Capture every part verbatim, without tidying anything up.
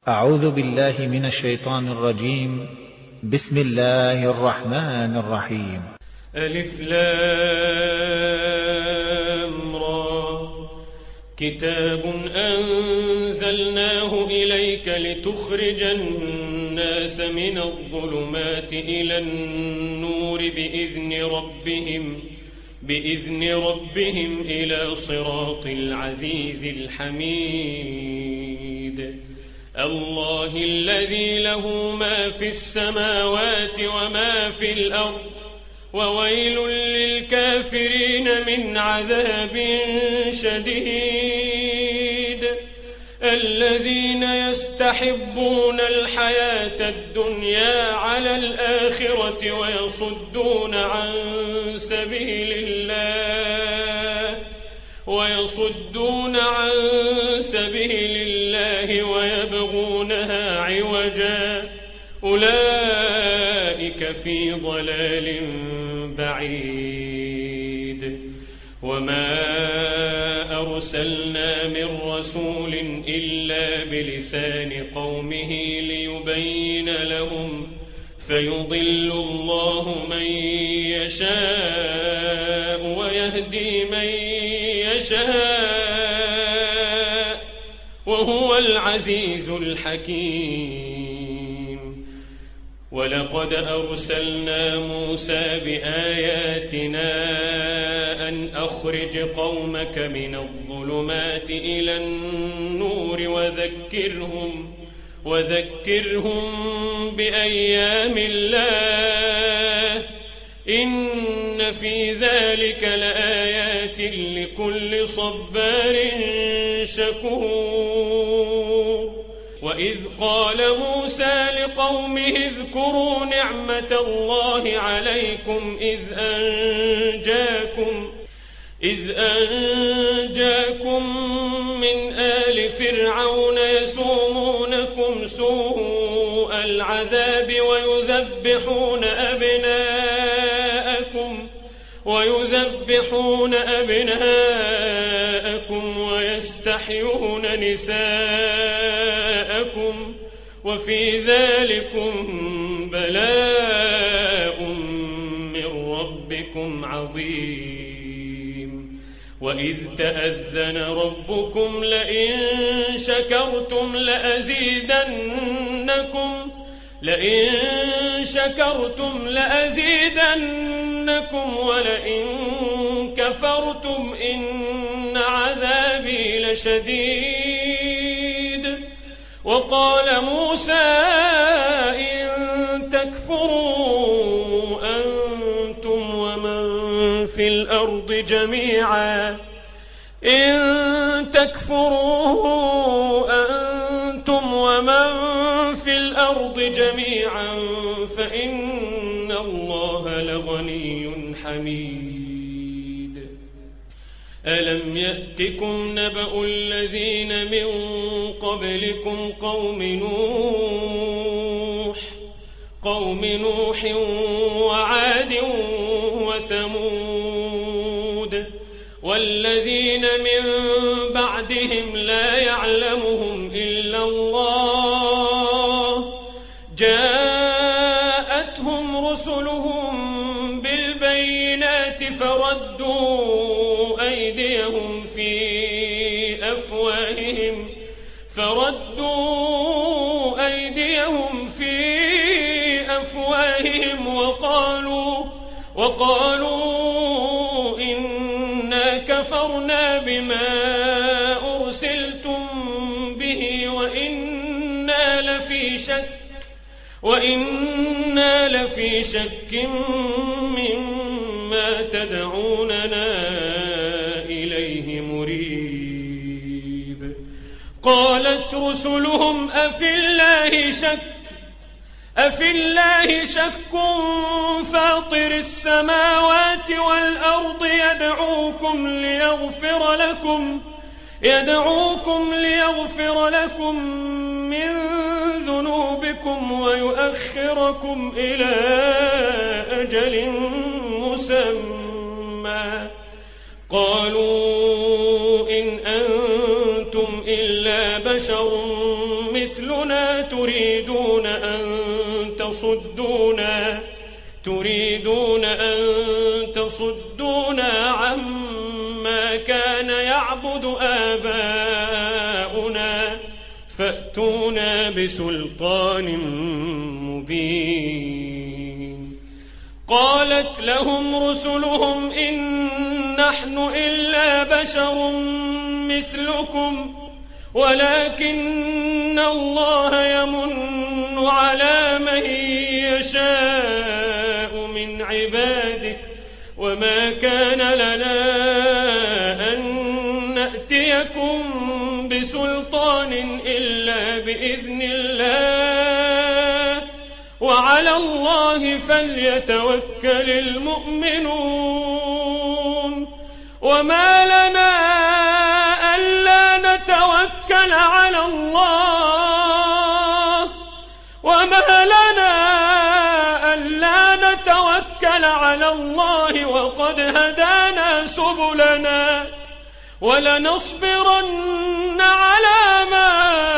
أعوذ بالله من الشيطان الرجيم. بسم الله الرحمن الرحيم. ألف لام را كتاب أنزلناه إليك لتخرج الناس من الظلمات إلى النور بإذن ربهم بإذن ربهم إلى صراط العزيز الحميد الله الذي له ما في السماوات وما في الأرض وويل للكافرين من عذاب شديد الذين يستحبون الحياة الدنيا على الآخرة ويصدون عن سبيل الله ويصدون عن سبيل الله ويبغونها عوجا أولئك في ضلال بعيد وما أرسلنا من رسول إلا بلسان قومه ليبين لهم فيضل الله من يشاء ويهدي من يشاء وهو العزيز الحكيم. ولقد أرسلنا موسى بآياتنا أن أخرج قومك من الظلمات إلى النور وذكرهم وذكرهم بأيام الله إن في ذلك لآيات لكل صبار شكور. وإذ قال موسى لقومه اذكروا نعمة الله عليكم إذ أنجاكم إذ أنجاكم من آل فرعون يسومونكم سوء العذاب ويذبحون أبناءكم ويذبحون أبناءكم ويستحيون نساءكم وفي ذلكم بلاء من ربكم عظيم. وإذ تأذن ربكم لئن شكرتم لأزيدنكم لئن شكرتم لأزيدنكم ولئن كفرتم إن عذابي لشديد. وقال موسى إن تكفروا أنتم ومن في الأرض جميعا إن تكفروا أنتم ومن في الأرض جميعا فإن الله لغني حميد. ألم يأتكم نبأ الذين من قبلكم قوم نوح قوم نوح وعاد وثمود والذين من بعدهم لا يعلمهم إلا الله جاءتهم رسلهم بالبينات فردوا أيديهم في أفواههم فردوا أيديهم في أفواههم وقالوا وقالوا إنا كفرنا بما أرسلتم به وإنا لفي شك وإنا لفي شك مما تدعوننا إليه مريب. قالت رسلهم أفي الله شك أفي الله شك فاطر السماوات والأرض يدعوكم ليغفر لكم يدعوكم ليغفر لكم من ذنوبكم ويؤخركم إلى أجل مسمى قالوا إن أنتم إلا بشر مثلنا رسلنا تريدون أن تصدونا تريدون أن تصدونا عما كان يعبد آباؤنا فأتونا بسلطان مبين. قالت لهم رسلهم إن نحن إلا بشر مثلكم ولكن الله يمن على من يشاء من عباده وما كان لنا أن نأتيكم بسلطان إلا بإذن الله وعلى الله فليتوكل المؤمنون. وما لنا ألا نتوكل على الله وما لنا ألا نتوكل على الله وقد هدانا سبلنا ولنصبرن على ما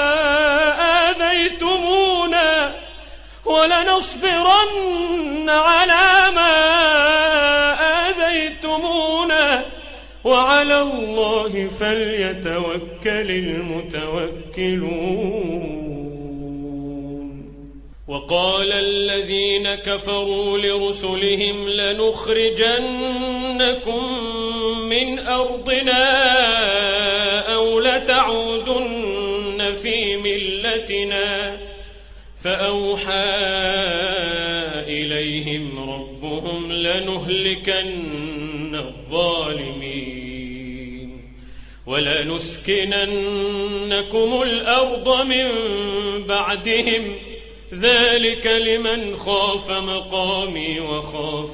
آذيتمونا ولنصبرن على ما آذيتمونا وعلى الله فليتوكل المتوكلون. وقال الذين كفروا لرسلهم لنخرجنكم من أرضنا أو لتعودن في ملتنا فأوحى إليهم ربهم لنهلكن الظالمين ولنسكننكم الأرض من بعدهم ذلك لمن خاف مقامي وخاف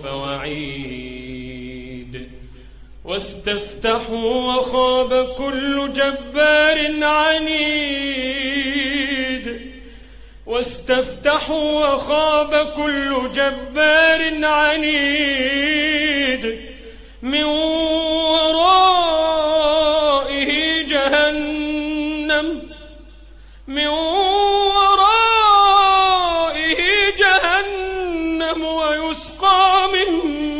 وعيد. واستفتحوا وخاب كل جبار عنيد واستفتحوا وخاب كل جبار عنيد من ورائه جهنم من ورائه جهنم ويسقى من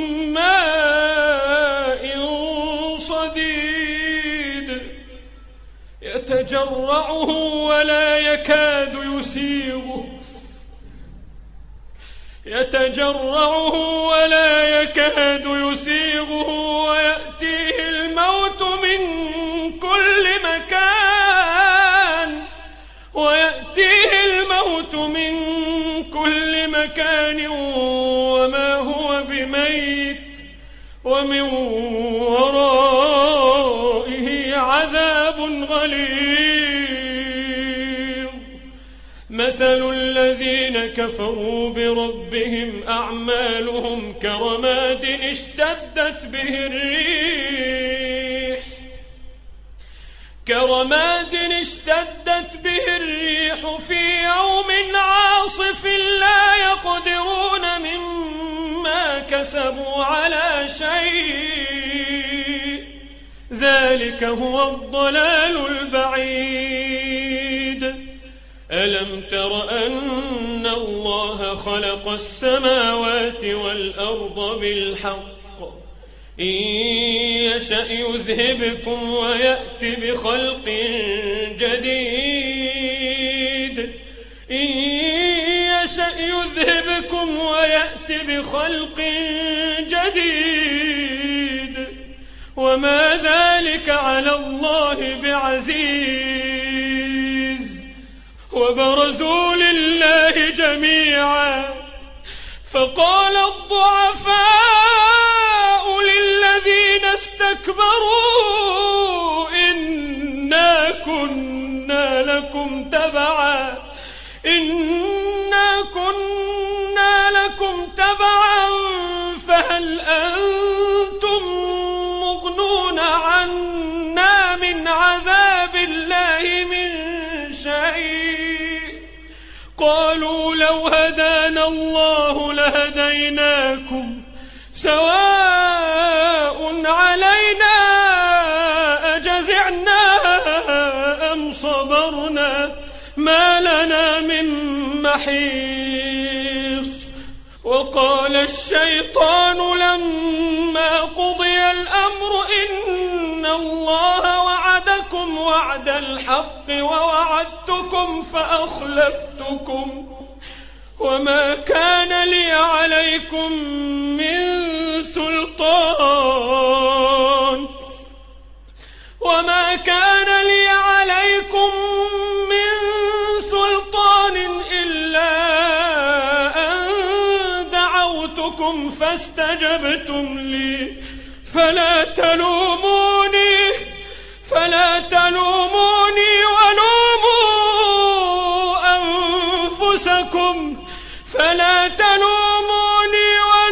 ماء صديد يتجرعه ولا يكاد يسيغه يتجرعه ولا يكاد يسيغه ويأتيه الموت من كل مكان ويأتيه الموت من كل مكان وما هو بميت ومن ورائه عذاب غليظ. مثل الذين كفروا بربهم أعمالهم كرماد اشتدت به الريح كرماد اشتدت به الريح في يوم عاصف لا يقدرون مما كسبوا على شيء ذلك هو الضلال البعيد. ألم تر أن الله خلق السماوات والأرض بالحق إن يشأ يذهبكم ويأتي بخلق جديد إن يشأ يذهبكم ويأتي بخلق جديد وما ذلك على الله بعزيز. وبرزوا لله جميعا فقال الضعفاء للذين استكبروا إنا كنا لكم تبعا إنا كنا لكم تبعا فهل أنتم مغنون عنا من عذاب الله من شيء قالوا لو هدانا الله لهديناكم سواء علينا أجزعنا أم صبرنا ما لنا ما من محيص. وقال الشيطان لما قضي الأمر إن الله وعدكم وعد الحق ووعدتكم فأخلفتكم وما كان لي عليكم من سلطان وما كان لي عليكم من سلطان إلا أن دعوتكم فاستجبتم لي فلا تلوموني فلا تلوموني ولوموا أنفسكم فلا تلوموني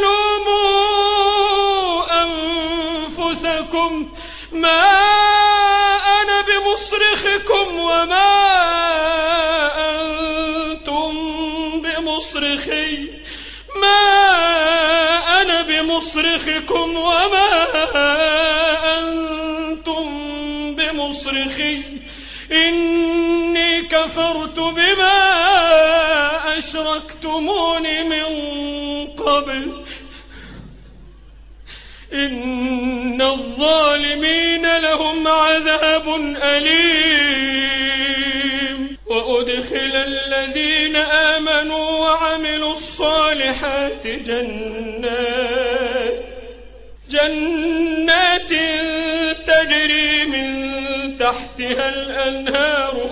ولوموا أنفسكم ما أنا بمصرخكم وما أنتم بمصرخي ما أنا بمصرخكم وما أنتم بمصرخي إني كفرت بما أشركتمون من قبل إن الظالمين لهم عذاب أليم. وأدخل الذين آمنوا وعملوا الصالحات جنات جنات تجري من تحتها الأنهار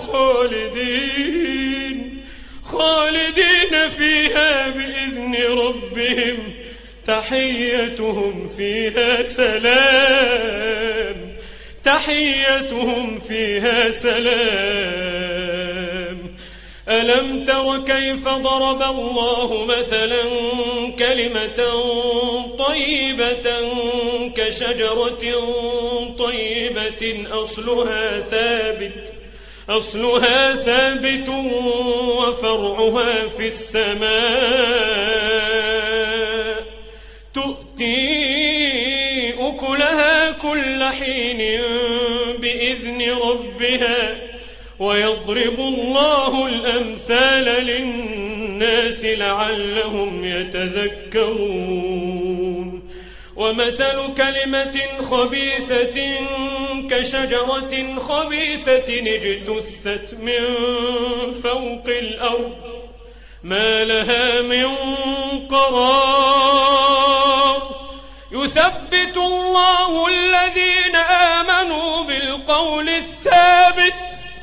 خالدين خالدين فيها بإذن ربهم تحيتهم فيها سلام تحيتهم فيها سلام. ألم تر كيف ضرب الله مثلا كلمة طيبة كشجرة طيبة أصلها ثابت أصلها ثابت وفرعها في السماء تؤتي أكلها كل حين بإذن ربها ويضرب الله الأمثال للناس لعلهم يتذكرون. ومثل كلمة خبيثة كشجرة خبيثة اجتثت من فوق الأرض ما لها من قرار يثبت الله الذين آمنوا بالقول الثابت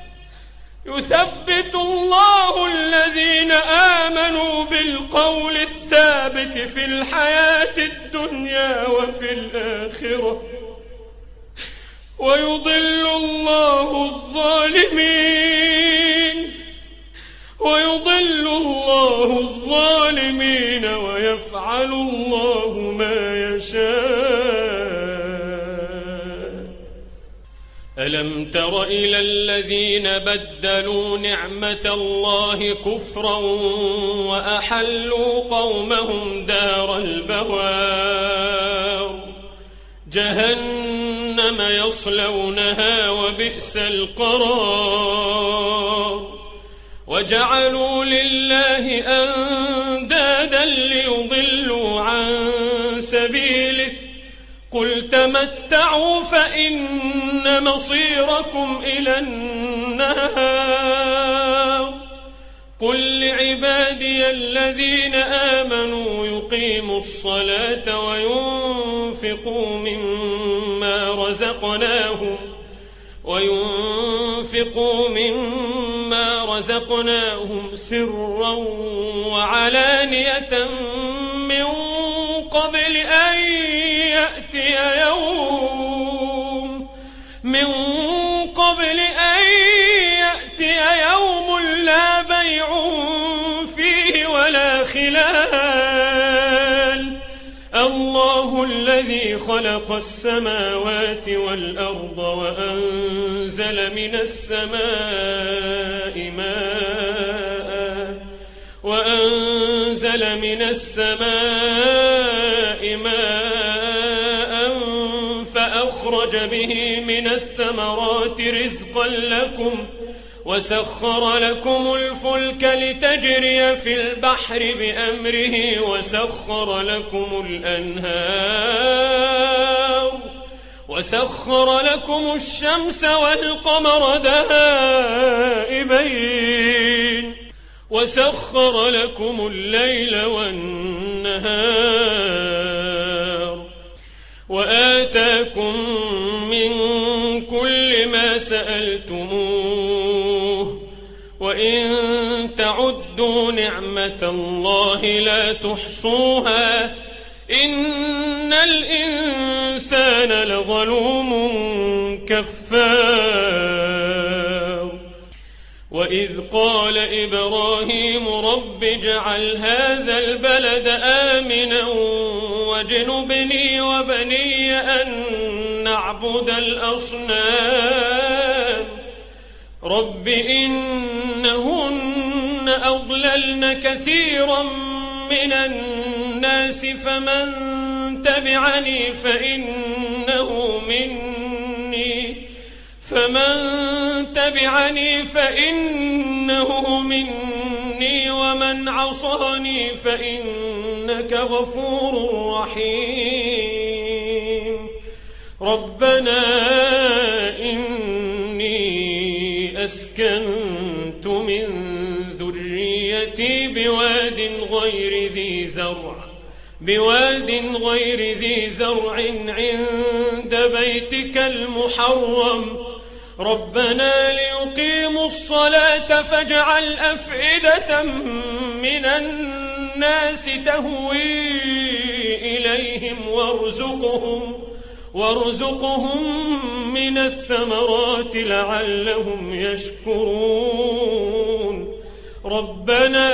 يثبت الله الذين آمنوا بالقول الثابت في الحياة الدنيا وفي الآخرة ويضل الله الظالمين ويضل الله الظالمين ويفعل الله ما يشاء. ألم تر إلى الذين بدلوا نعمة الله كفرا وأحلوا قومهم دار البوار جهنم يصلونها وبئس القرار وجعلوا لله أندادا ليضلوا عن سبيله قل تمتعوا فإن مصيركم إلى النار قل لعبادي الذين آمنوا يقيموا الصلاة وينفقوا مما رزقناهم وينفقوا مما رزقناهم سرا وعلانية من قبل أن يأتي يوم من قبل أن يأتي يوم لا بيع فيه ولا خلال. الله الذي خلق السماوات والأرض وأنزل من السماء ماء وأنزل من السماء ماء فأخرج به من الثمرات رزقا لكم وسخر لكم الفلك لتجري في البحر بأمره وسخر لكم الأنهار وسخر لكم الشمس والقمر دائبين وسخر لكم الليل والنهار وآتاكم من كل ما سألتموه وإن تعدوا نعمة الله لا تحصوها إن الإنسان لظلوم كفار وإذ قال إبراهيم رب اجعل هذا البلد آمنا واجنبني وبني أن نعبد الأصنام رب إنهن أضللن كثيرا من الناس فمن تبعني فإنه مني فمن تبعني فإنه مني ومن عصاني فإنك غفور رحيم ربنا إني أسكنت من ذريتي بواد غير ذي زرع بواد غير ذي زرع عند بيتك المحرم ربنا ليقيموا الصلاة فاجعل أفئدة من الناس تهوي إليهم وارزقهم وارزقهم من الثمرات لعلهم يشكرون ربنا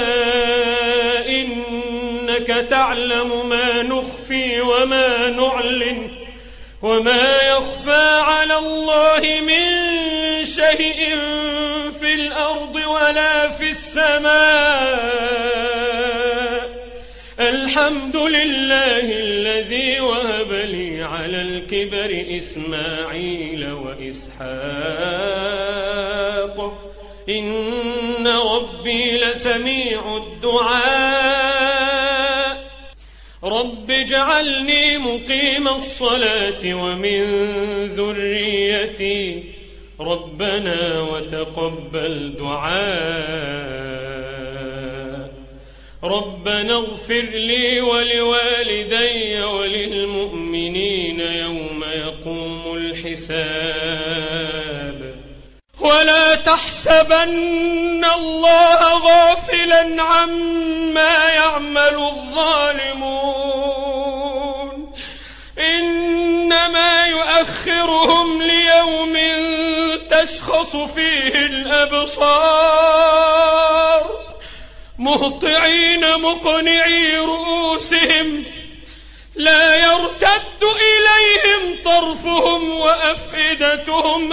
إنك تعلم ما نخفي وما نعلن وما يخفى على الله من شيء في الأرض ولا في السماء الحمد لله الذي وهب لي على الكبر إسماعيل وإسحاق إن ربي لسميع الدعاء رب اجعلني مقيم الصلاة ومن ذريتي ربنا وتقبل دعاء ربنا اغفر لي ولوالدي وللمؤمنين يوم يقوم الحساب ولا تحسبن الله غافلا عما يعمل الظالمون إنما يؤخرهم ليوم تشخص فيه الأبصار مهطعين مقنعي رؤوسهم لا يرتد إليهم طرفهم وأفئدتهم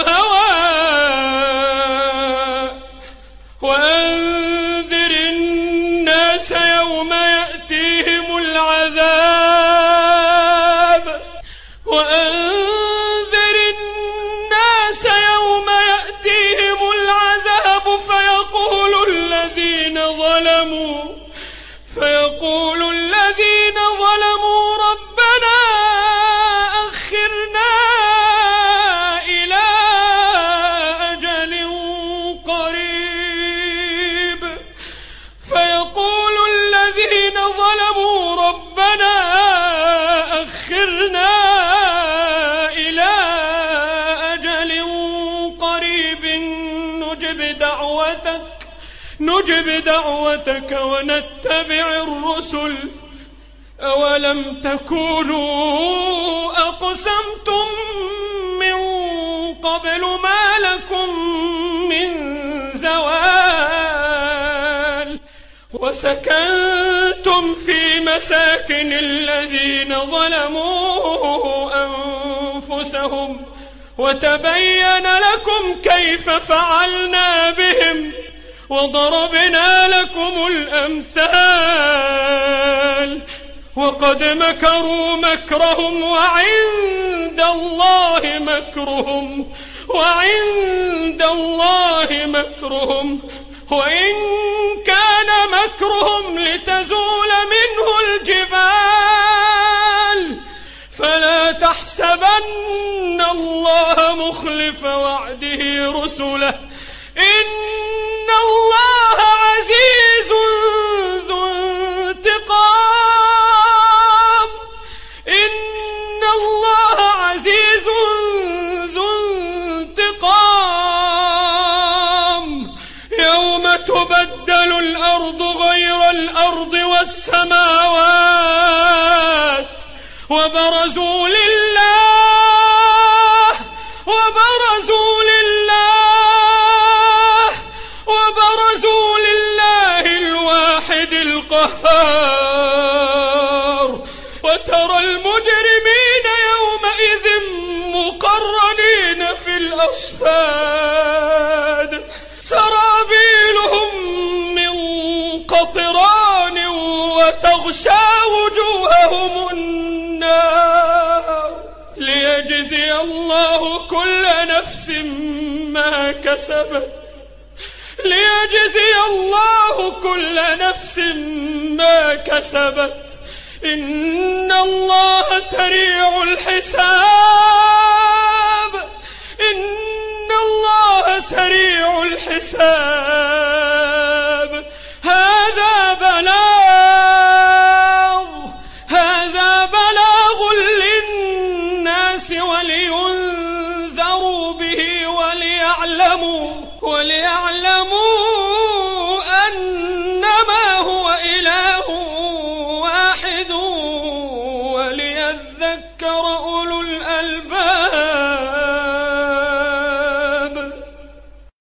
هواء وأنذر الناس يوم يأتيهم العذاب وأنذر الناس يوم يأتيهم العذاب فيقول الذين ظلموا فيقول الذين ظلموا ربنا أخرنا إلى أجل قريب فيقول الذين ظلموا ربنا أخرنا إلى أجل قريب نجب دعوتك نجب دعوتك ونتبع الرسل أولم تكونوا أقسمتم من قبل ما لكم من زوال وسكنتم في مساكن الذين ظلموا أنفسهم وتبين لكم كيف فعلنا بهم وضربنا لكم الأمثال وقد مكروا مكرهم وعند الله مكرهم وعند الله مكرهم وإن كان مكرهم لتزول منه الجبال فلا تحسبن الله مخلف وعده رسله إن الله عزيز ذو انتقام إن الله عزيز ذو انتقام يوم تبدل الأرض غير الأرض والسماوات وبرزوا لله وبرزوا لله وبرزوا لله الواحد القهار وترى المجرمين يومئذ مقرنين في الأصفاد سرابيلهم من قطران وتغشى وجوههم النار ليجزي الله كل نفس ما كسبت ليجزي الله كل نفس ما كسبت إن الله سريع الحساب إن الله سريع الحساب